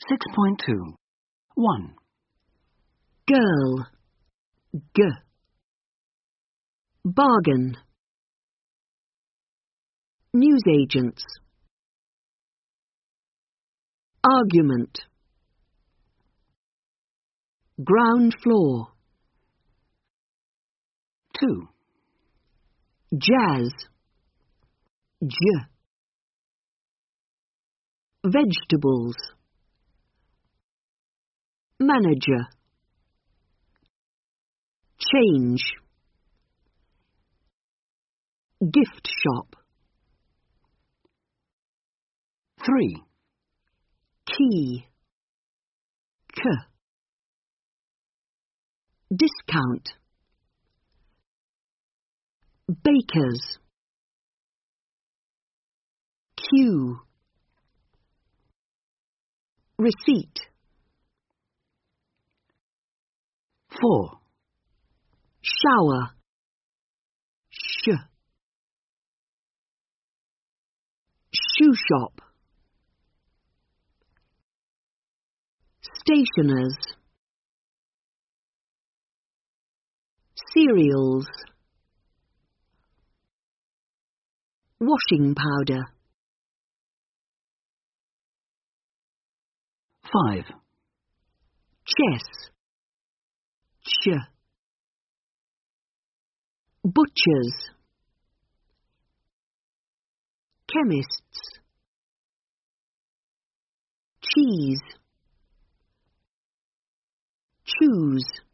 6.2. 1. Girl. G. Bargain. Newsagents. Argument. Ground floor. 2. Jazz. J. Vegetables. Manager. Change. Gift shop. 3. Key. K. Discount. Bakers. Queue. Receipt. 4. Shower. Sh. Shoe shop. Stationers. Cereals. Washing powder. 5. Chess. Ch. Butchers. Chemists. Cheese. Choose.